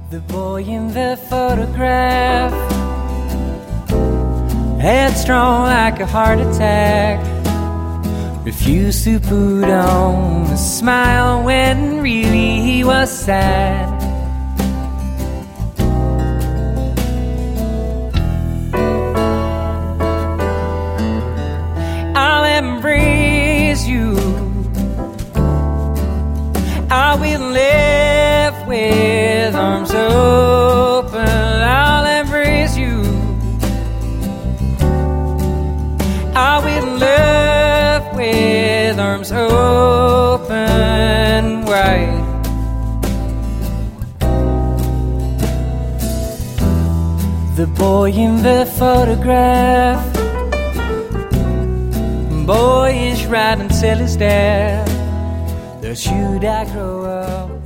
The boy in the photograph, headstrong like a heart attack, refused to put on a smile when really he was sad. I'll embrace you, I will live with arms open. I'll embrace you, I will live with arms open wide. The boy in the photograph, boyish right until his death. There should I grow up